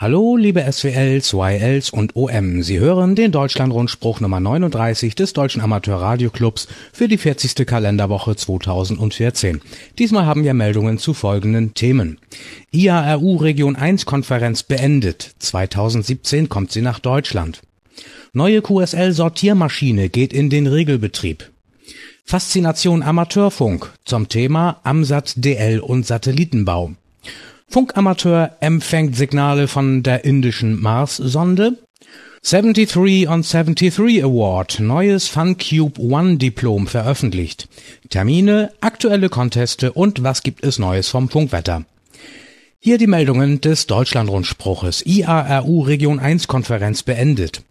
Hallo, liebe SWLs, YLs und OM. Sie hören den Deutschlandrundspruch Nummer 39 des Deutschen Amateurradioclubs für die 40. Kalenderwoche 2014. Diesmal haben wir Meldungen zu folgenden Themen. IARU Region 1 Konferenz beendet. 2017 kommt sie nach Deutschland. Neue QSL-Sortiermaschine geht in den Regelbetrieb. Faszination Amateurfunk zum Thema AMSAT DL und Satellitenbau. Funkamateur empfängt Signale von der indischen Mars-Sonde. 73 on 73 Award, neues FunCube One Diplom veröffentlicht. Termine, aktuelle Conteste und was gibt es Neues vom Funkwetter. Hier die Meldungen des Deutschlandrundspruches. IARU Region 1 Konferenz beendet.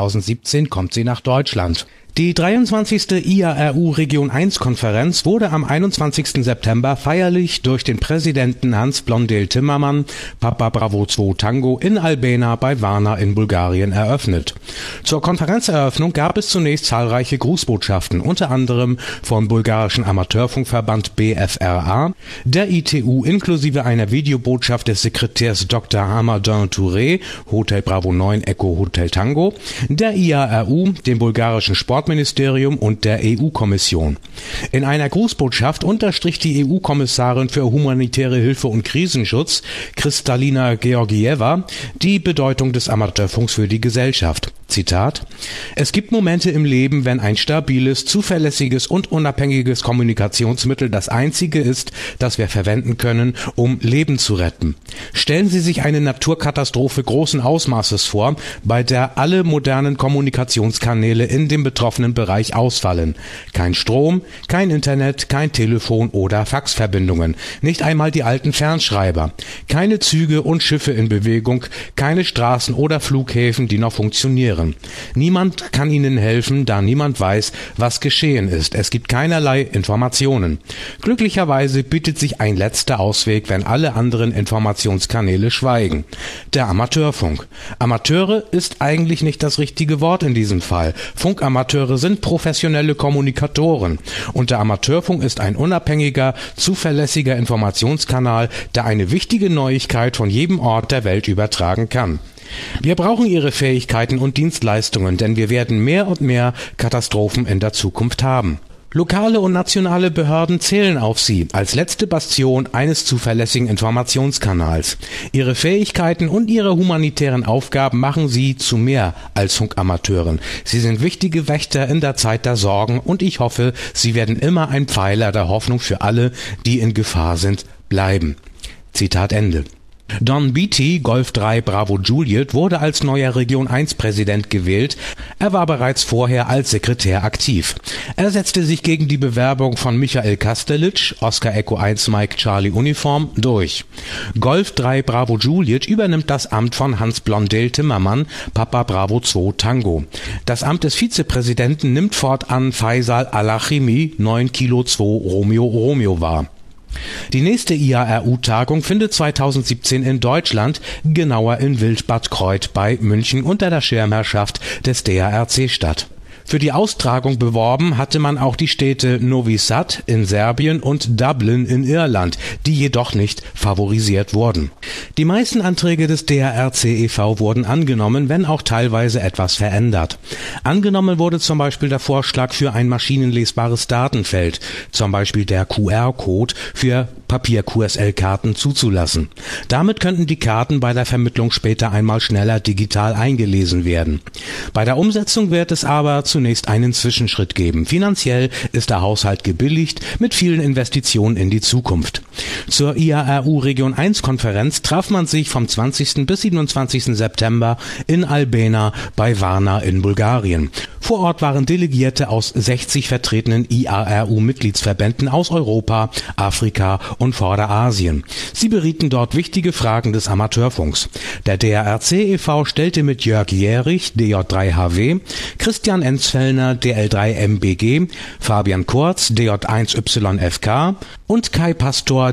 2017 kommt sie nach Deutschland. Die 23. IARU Region 1 Konferenz wurde am 21. September feierlich durch den Präsidenten Hans Blondel-Timmermann, Papa Bravo 2 Tango, in Albena bei Varna in Bulgarien eröffnet. Zur Konferenzeröffnung gab es zunächst zahlreiche Grußbotschaften, unter anderem vom bulgarischen Amateurfunkverband BFRA, der ITU inklusive einer Videobotschaft des Sekretärs Dr. Hamadin Touré, Hotel Bravo 9 Echo Hotel Tango, der IARU, dem bulgarischen Sportministerium und der EU-Kommission. In einer Grußbotschaft unterstrich die EU-Kommissarin für humanitäre Hilfe und Krisenschutz, Kristalina Georgieva, die Bedeutung des Amateurfunks für die Gesellschaft. Zitat: Es gibt Momente im Leben, wenn ein stabiles, zuverlässiges und unabhängiges Kommunikationsmittel das einzige ist, das wir verwenden können, um Leben zu retten. Stellen Sie sich eine Naturkatastrophe großen Ausmaßes vor, bei der alle modernen Kommunikationskanäle in dem betroffenen Bereich ausfallen. Kein Strom, kein Internet, kein Telefon oder Faxverbindungen, nicht einmal die alten Fernschreiber, keine Züge und Schiffe in Bewegung, keine Straßen oder Flughäfen, die noch funktionieren. Niemand kann Ihnen helfen, da niemand weiß, was geschehen ist. Es gibt keinerlei Informationen. Glücklicherweise bietet sich ein letzter Ausweg, wenn alle anderen Informationskanäle schweigen. Der Amateurfunk. Amateure ist eigentlich nicht das richtige Wort in diesem Fall. Funkamateure sind professionelle Kommunikatoren. Und der Amateurfunk ist ein unabhängiger, zuverlässiger Informationskanal, der eine wichtige Neuigkeit von jedem Ort der Welt übertragen kann. Wir brauchen Ihre Fähigkeiten und Dienstleistungen, denn wir werden mehr und mehr Katastrophen in der Zukunft haben. Lokale und nationale Behörden zählen auf Sie als letzte Bastion eines zuverlässigen Informationskanals. Ihre Fähigkeiten und Ihre humanitären Aufgaben machen Sie zu mehr als Funkamateuren. Sie sind wichtige Wächter in der Zeit der Sorgen und ich hoffe, Sie werden immer ein Pfeiler der Hoffnung für alle, die in Gefahr sind, bleiben. Zitat Ende. Don Beatty, Golf 3 Bravo Juliet, wurde als neuer Region 1 Präsident gewählt. Er war bereits vorher als Sekretär aktiv. Er setzte sich gegen die Bewerbung von Michael Kastelic, Oscar Echo 1 Mike Charlie Uniform, durch. Golf 3 Bravo Juliet übernimmt das Amt von Hans Blondel-Timmermann, Papa Bravo 2 Tango. Das Amt des Vizepräsidenten nimmt fortan Faisal Alachimi, 9 Kilo 2 Romeo wahr. Die nächste IARU-Tagung findet 2017 in Deutschland, genauer in Wildbad Kreuth bei München unter der Schirmherrschaft des DARC statt. Für die Austragung beworben hatte man auch die Städte Novi Sad in Serbien und Dublin in Irland, die jedoch nicht favorisiert wurden. Die meisten Anträge des DARC e.V. wurden angenommen, wenn auch teilweise etwas verändert. Angenommen wurde zum Beispiel der Vorschlag für ein maschinenlesbares Datenfeld, zum Beispiel der QR-Code für Papier-QSL-Karten zuzulassen. Damit könnten die Karten bei der Vermittlung später einmal schneller digital eingelesen werden. Bei der Umsetzung wird es aber zunächst einen Zwischenschritt geben. Finanziell ist der Haushalt gebilligt mit vielen Investitionen in die Zukunft. Zur IARU Region 1 Konferenz traf man sich vom 20. bis 27. September in Albena bei Varna in Bulgarien. Vor Ort waren Delegierte aus 60 vertretenen IARU-Mitgliedsverbänden aus Europa, Afrika und Vorderasien. Sie berieten dort wichtige Fragen des Amateurfunks. Der DARC e.V. stellte mit Jörg Jährich, DJ3HW, Christian Enzfellner, DL3MBG, Fabian Kurz, DJ1YFK und Kai Pastor,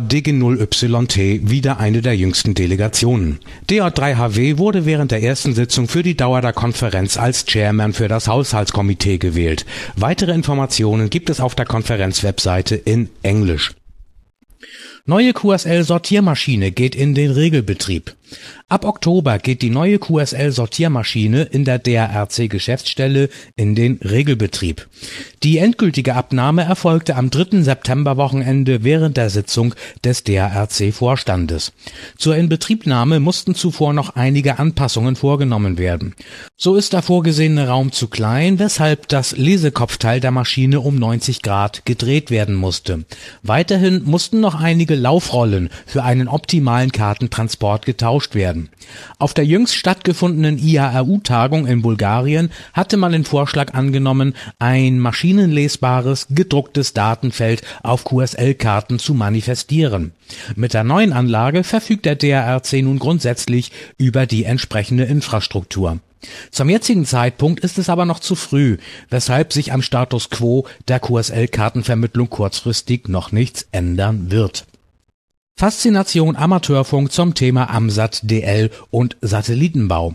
DG0YT, wieder eine der jüngsten Delegationen. DJ3HW wurde während der ersten Sitzung für die Dauer der Konferenz als Chairman für das Haushaltskomitee gewählt. Weitere Informationen gibt es auf der Konferenzwebseite in Englisch. Neue QSL-Sortiermaschine geht in den Regelbetrieb. Ab Oktober geht die neue QSL-Sortiermaschine in der DRC-Geschäftsstelle in den Regelbetrieb. Die endgültige Abnahme erfolgte am 3. Septemberwochenende während der Sitzung des DRC-Vorstandes. Zur Inbetriebnahme mussten zuvor noch einige Anpassungen vorgenommen werden. So ist der vorgesehene Raum zu klein, weshalb das Lesekopfteil der Maschine um 90 Grad gedreht werden musste. Weiterhin mussten noch einige Laufrollen für einen optimalen Kartentransport getauscht werden. Auf der jüngst stattgefundenen IARU-Tagung in Bulgarien hatte man den Vorschlag angenommen, ein maschinenlesbares, gedrucktes Datenfeld auf QSL-Karten zu manifestieren. Mit der neuen Anlage verfügt der DRC nun grundsätzlich über die entsprechende Infrastruktur. Zum jetzigen Zeitpunkt ist es aber noch zu früh, weshalb sich am Status quo der QSL-Kartenvermittlung kurzfristig noch nichts ändern wird. Faszination Amateurfunk zum Thema AMSAT-DL und Satellitenbau.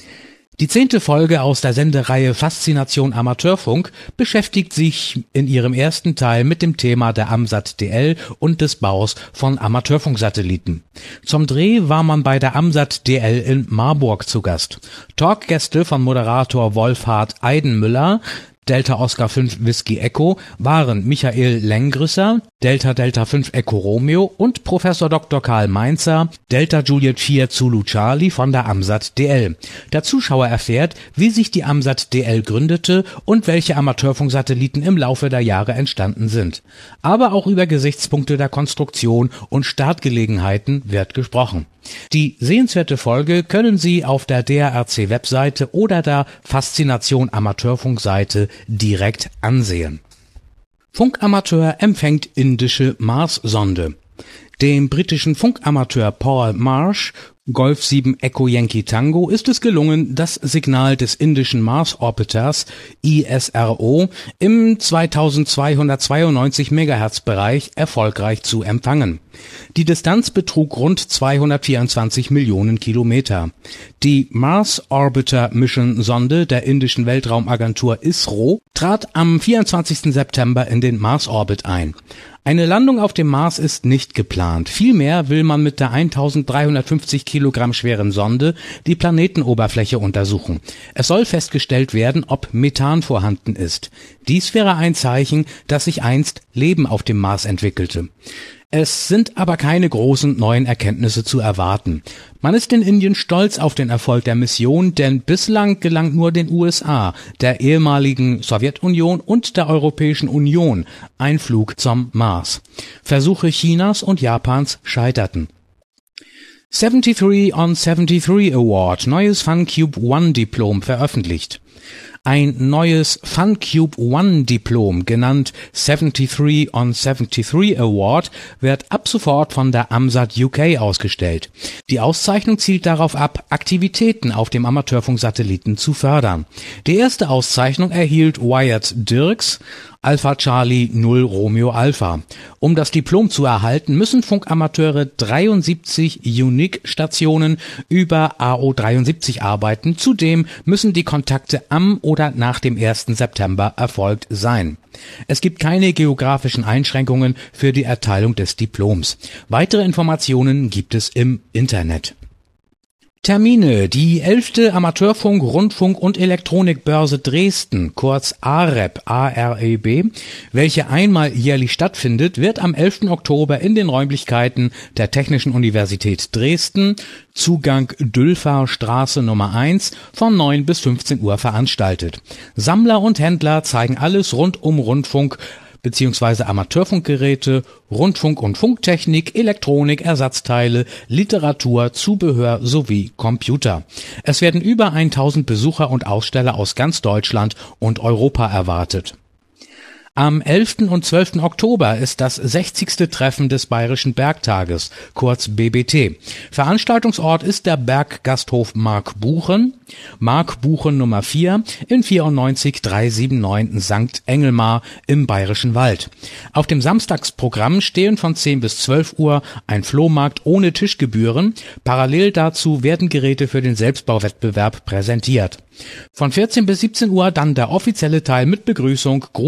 Die 10. Folge aus der Sendereihe Faszination Amateurfunk beschäftigt sich in ihrem ersten Teil mit dem Thema der AMSAT-DL und des Baus von Amateurfunksatelliten. Zum Dreh war man bei der AMSAT-DL in Marburg zu Gast. Talkgäste von Moderator Wolfhard Eidenmüller, Delta Oscar 5 Whisky Echo, waren Michael Lengrüsser, Delta Delta 5 Echo Romeo und Professor Dr. Karl Mainzer, Delta Juliet 4 Zulu Charlie von der AMSAT-DL. Der Zuschauer erfährt, wie sich die AMSAT-DL gründete und welche Amateurfunksatelliten im Laufe der Jahre entstanden sind. Aber auch über Gesichtspunkte der Konstruktion und Startgelegenheiten wird gesprochen. Die sehenswerte Folge können Sie auf der DRC-Webseite oder der Faszination Amateurfunk-Seite direkt ansehen. Funkamateur empfängt indische Mars-Sonde. Dem britischen Funkamateur Paul Marsh, Golf 7 Echo Yankee Tango, ist es gelungen, das Signal des indischen Mars-Orbiters ISRO im 2292 MHz-Bereich erfolgreich zu empfangen. Die Distanz betrug rund 224 Millionen Kilometer. Die Mars Orbiter Mission Sonde der indischen Weltraumagentur ISRO trat am 24. September in den Mars-Orbit ein. Eine Landung auf dem Mars ist nicht geplant. Vielmehr will man mit der 1350 Kilogramm schweren Sonde die Planetenoberfläche untersuchen. Es soll festgestellt werden, ob Methan vorhanden ist. Dies wäre ein Zeichen, dass sich einst Leben auf dem Mars entwickelte. Es sind aber keine großen neuen Erkenntnisse zu erwarten. Man ist in Indien stolz auf den Erfolg der Mission, denn bislang gelang nur den USA, der ehemaligen Sowjetunion und der Europäischen Union ein Flug zum Mars. Versuche Chinas und Japans scheiterten. 73 on 73 Award, neues FunCube One Diplom veröffentlicht. Ein neues FunCube One Diplom, genannt 73 on 73 Award, wird ab sofort von der AMSAT UK ausgestellt. Die Auszeichnung zielt darauf ab, Aktivitäten auf dem Amateurfunksatelliten zu fördern. Die erste Auszeichnung erhielt Wyatt Dirks, Alpha Charlie 0 Romeo Alpha. Um das Diplom zu erhalten, müssen Funkamateure 73 Unique-Stationen über AO73 arbeiten. Zudem müssen die Kontakte am oder nach dem 1. September erfolgt sein. Es gibt keine geografischen Einschränkungen für die Erteilung des Diploms. Weitere Informationen gibt es im Internet. Termine: Die 11. Amateurfunk-, Rundfunk- und Elektronikbörse Dresden, kurz AREB, A-R-E-B, welche einmal jährlich stattfindet, wird am 11. Oktober in den Räumlichkeiten der Technischen Universität Dresden, Zugang Dülfer Straße Nummer 1, von 9 bis 15 Uhr veranstaltet. Sammler und Händler zeigen alles rund um Rundfunk bzw. Amateurfunkgeräte, Rundfunk- und Funktechnik, Elektronik, Ersatzteile, Literatur, Zubehör sowie Computer. Es werden über 1000 Besucher und Aussteller aus ganz Deutschland und Europa erwartet. Am 11. und 12. Oktober ist das 60. Treffen des Bayerischen Bergtages, kurz BBT. Veranstaltungsort ist der Berggasthof Mark Buchen Nummer 4 in 94379 St. Engelmar im Bayerischen Wald. Auf dem Samstagsprogramm stehen von 10 bis 12 Uhr ein Flohmarkt ohne Tischgebühren. Parallel dazu werden Geräte für den Selbstbauwettbewerb präsentiert. Von 14 bis 17 Uhr dann der offizielle Teil mit Begrüßung, Grußworte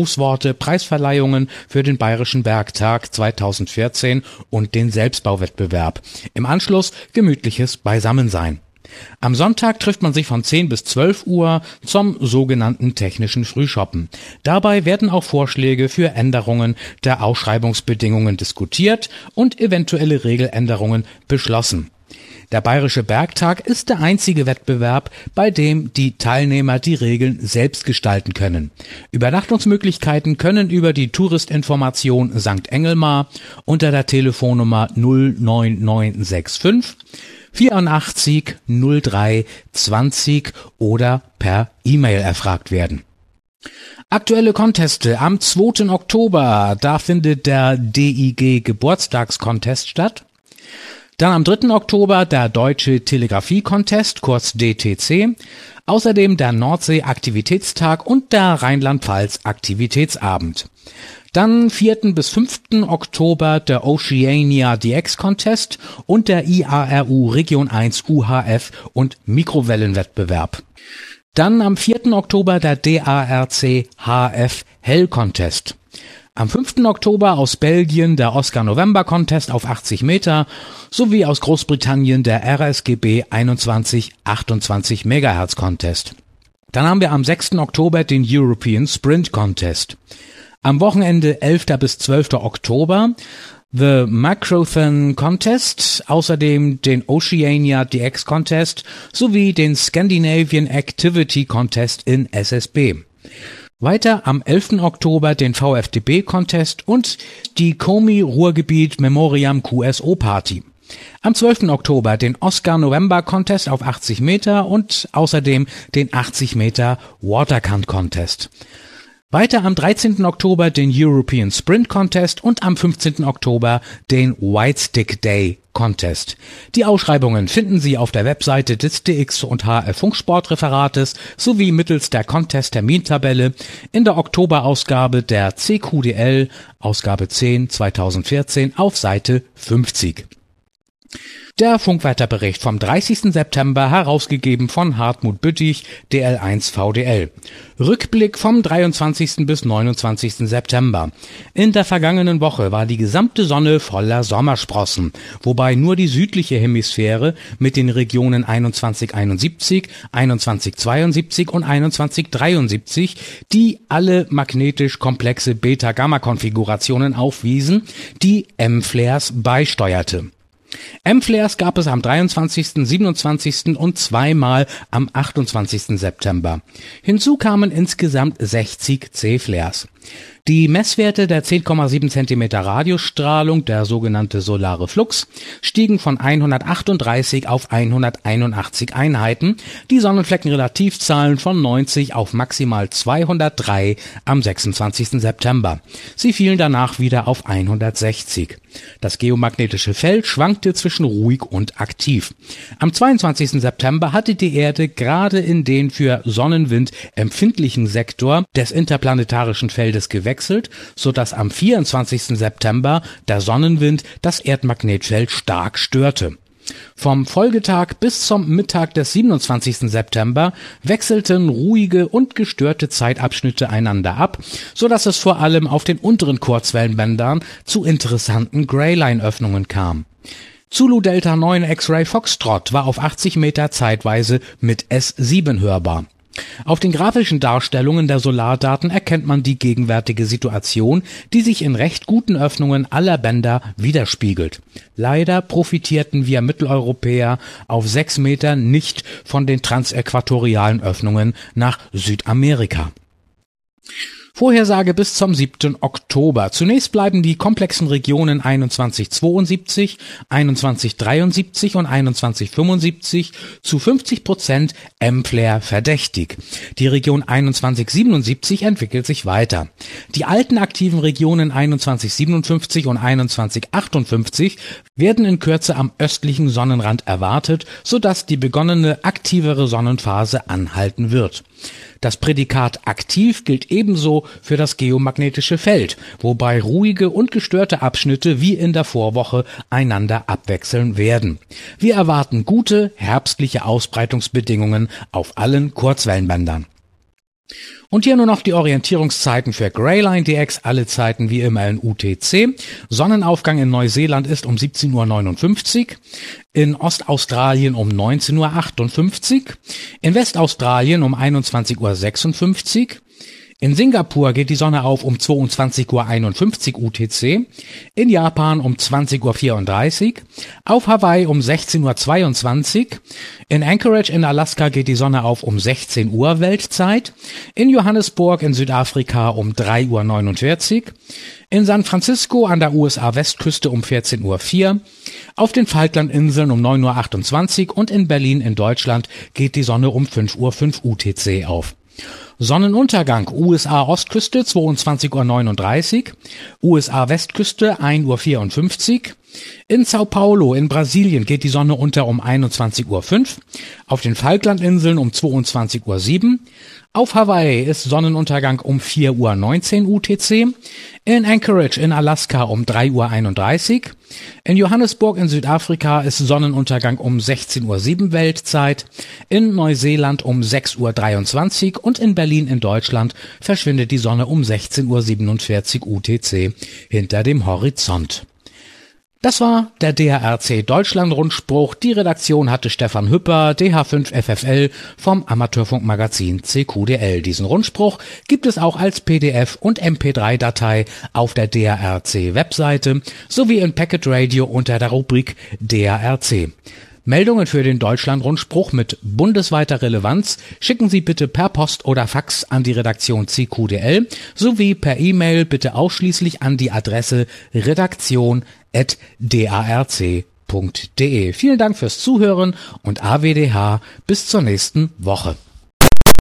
private Preisverleihungen für den Bayerischen Bergtag 2014 und den Selbstbauwettbewerb. Im Anschluss gemütliches Beisammensein. Am Sonntag trifft man sich von 10 bis 12 Uhr zum sogenannten technischen Frühschoppen. Dabei werden auch Vorschläge für Änderungen der Ausschreibungsbedingungen diskutiert und eventuelle Regeländerungen beschlossen. Der Bayerische Bergtag ist der einzige Wettbewerb, bei dem die Teilnehmer die Regeln selbst gestalten können. Übernachtungsmöglichkeiten können über die Touristinformation St. Engelmar unter der Telefonnummer 09965 84 03 20 oder per E-Mail erfragt werden. Aktuelle Conteste am 2. Oktober, da findet der DIG Geburtstagscontest statt. Dann am 3. Oktober der Deutsche Telegrafie-Contest, kurz DTC. Außerdem der Nordsee-Aktivitätstag und der Rheinland-Pfalz-Aktivitätsabend. Dann 4. bis 5. Oktober der Oceania DX Contest und der IARU Region 1 UHF und Mikrowellenwettbewerb. Dann am 4. Oktober der DARC HF Hell Contest. Am 5. Oktober aus Belgien der Oscar November Contest auf 80 Meter sowie aus Großbritannien der RSGB 2128 MHz Contest. Dann haben wir am 6. Oktober den European Sprint Contest. Am Wochenende 11. bis 12. Oktober The Macrothon Contest, außerdem den Oceania DX Contest sowie den Scandinavian Activity Contest in SSB. Weiter am 11. Oktober den VfDB Contest und die Komi Ruhrgebiet Memoriam QSO Party. Am 12. Oktober den Oscar November Contest auf 80 Meter und außerdem den 80 Meter Waterkant Contest. Weiter am 13. Oktober den European Sprint Contest und am 15. Oktober den White Stick Day Contest. Die Ausschreibungen finden Sie auf der Webseite des DX und HF Funksportreferates sowie mittels der Contest-Termintabelle in der Oktoberausgabe der CQDL, Ausgabe 10 2014 auf Seite 50. Der Funkwetterbericht vom 30. September, herausgegeben von Hartmut Büttich, DL1 VDL. Rückblick vom 23. bis 29. September. In der vergangenen Woche war die gesamte Sonne voller Sommersprossen, wobei nur die südliche Hemisphäre mit den Regionen 2171, 2172 und 2173, die alle magnetisch komplexe Beta-Gamma-Konfigurationen aufwiesen, die M-Flares beisteuerte. M-Flares gab es am 23., 27. und zweimal am 28. September. Hinzu kamen insgesamt 60 C-Flares. Die Messwerte der 10,7 cm Radiusstrahlung, der sogenannte solare Flux, stiegen von 138 auf 181 Einheiten, die Sonnenfleckenrelativzahlen von 90 auf maximal 203 am 26. September. Sie fielen danach wieder auf 160. Das geomagnetische Feld schwankte zwischen ruhig und aktiv. Am 22. September hatte die Erde gerade in den für Sonnenwind empfindlichen Sektor des interplanetarischen Feldes gewechselt, sodass am 24. September der Sonnenwind das Erdmagnetfeld stark störte. Vom Folgetag bis zum Mittag des 27. September wechselten ruhige und gestörte Zeitabschnitte einander ab, sodass es vor allem auf den unteren Kurzwellenbändern zu interessanten Greyline-Öffnungen kam. Zulu Delta 9 X-Ray Foxtrot war auf 80 Meter zeitweise mit S7 hörbar. Auf den grafischen Darstellungen der Solardaten erkennt man die gegenwärtige Situation, die sich in recht guten Öffnungen aller Bänder widerspiegelt. Leider profitierten wir Mitteleuropäer auf 6 Meter nicht von den transäquatorialen Öffnungen nach Südamerika. Vorhersage bis zum 7. Oktober. Zunächst bleiben die komplexen Regionen 2172, 2173 und 2175 zu 50% M-Flare verdächtig. Die Region 2177 entwickelt sich weiter. Die alten aktiven Regionen 2157 und 2158 werden in Kürze am östlichen Sonnenrand erwartet, sodass die begonnene aktivere Sonnenphase anhalten wird. Das Prädikat aktiv gilt ebenso für das geomagnetische Feld, wobei ruhige und gestörte Abschnitte wie in der Vorwoche einander abwechseln werden. Wir erwarten gute herbstliche Ausbreitungsbedingungen auf allen Kurzwellenbändern. Und hier nur noch die Orientierungszeiten für Greyline DX, alle Zeiten wie immer in UTC. Sonnenaufgang in Neuseeland ist um 17:59 Uhr, in Ostaustralien um 19:58 Uhr, in Westaustralien um 21:56 Uhr, in Singapur geht die Sonne auf um 22:51 Uhr UTC, in Japan um 20:34 Uhr, auf Hawaii um 16:22 Uhr, in Anchorage in Alaska geht die Sonne auf um 16 Uhr Weltzeit, in Johannesburg in Südafrika um 3:49 Uhr, in San Francisco an der USA-Westküste um 14:04 Uhr, auf den Falklandinseln um 9:28 Uhr und in Berlin in Deutschland geht die Sonne um 5:05 Uhr UTC auf. Sonnenuntergang USA-Ostküste 22:39 Uhr, USA-Westküste 1:54 Uhr, in Sao Paulo in Brasilien geht die Sonne unter um 21:05 Uhr, auf den Falklandinseln um 22:07 Uhr, auf Hawaii ist Sonnenuntergang um 4:19 Uhr UTC, in Anchorage in Alaska um 3:31 Uhr, in Johannesburg in Südafrika ist Sonnenuntergang um 16:07 Uhr Weltzeit, in Neuseeland um 6:23 Uhr und in Berlin in Deutschland verschwindet die Sonne um 16:47 Uhr UTC hinter dem Horizont. Das war der DHRC Deutschland-Rundspruch. Die Redaktion hatte Stefan Hüpper, DH5 FFL vom Amateurfunkmagazin CQDL. Diesen Rundspruch gibt es auch als PDF und MP3-Datei auf der DHRC-Webseite sowie in Packet Radio unter der Rubrik DHRC. Meldungen für den Deutschland-Rundspruch mit bundesweiter Relevanz schicken Sie bitte per Post oder Fax an die Redaktion CQDL sowie per E-Mail bitte ausschließlich an die Adresse redaktion@darc.de. Vielen Dank fürs Zuhören und AWDH bis zur nächsten Woche.